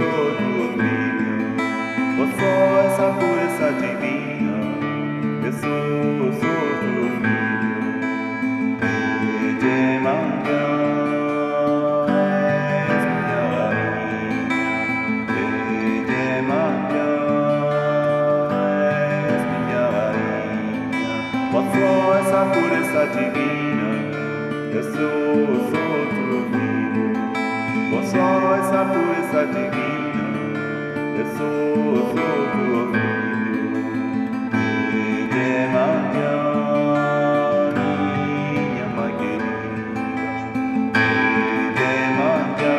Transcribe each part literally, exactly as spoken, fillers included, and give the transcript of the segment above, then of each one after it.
sou tua filha, vou só essa pureza divina. Eu sou, sou tua filha, de manhã és minha rainha, de manhã és minha rainha, vou só essa pureza divina. Eu sou, sou tua filha, vou só essa pureza divina. Eu sou, sou tua filha, de manhã, minha mãe querida, de manhã,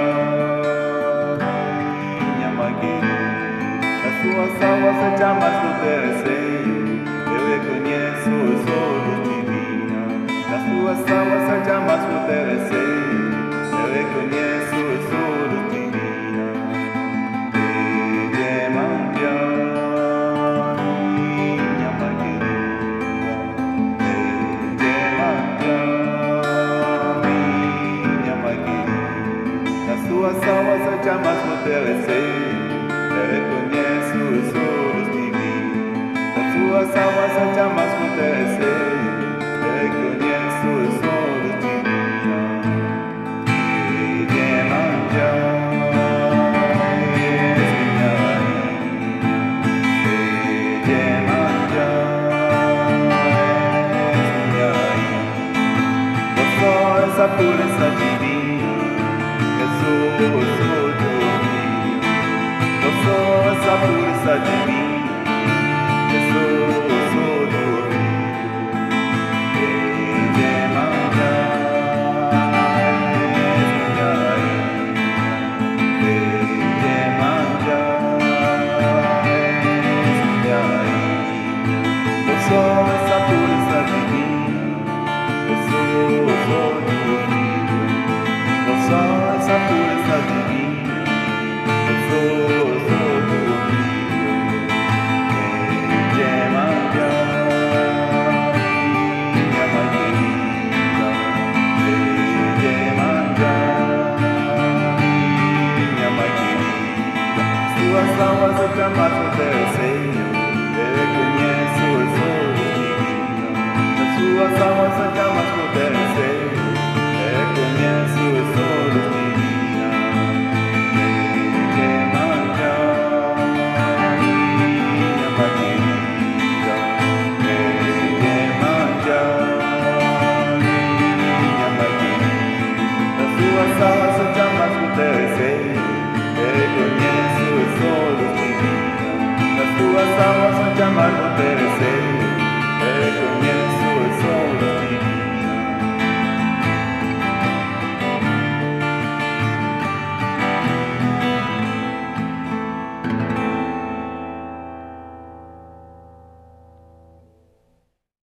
minha mãe querida. As tuas almas se chamas do teu seio, eu reconheço os olhos divinos. Nas tuas almas se chamas do teu seio, eu reconheço os olhos divinos. Tuas almas se chamas no teu seio, eu reconheço os olhos divinos. As tuas almas se chamas no teu seio, eu reconheço os olhos divinos. E de manhã és minha rainha, e de manhã és minha rainha, vou só essa pureza divina. Eu sou, sou tua filha, eu sou essa pureza divina. Eu sou, sou tua filha, e de manhã és minha rainha, e de manhã és minha rainha, eu sou essa pureza divina. Eu sou, sou tua filha, eu sou essa pureza divina. Eu sou, sou tua filha, de manhã, minha mãe querida, de manhã, minha mãe querida. Tuas almas se chamas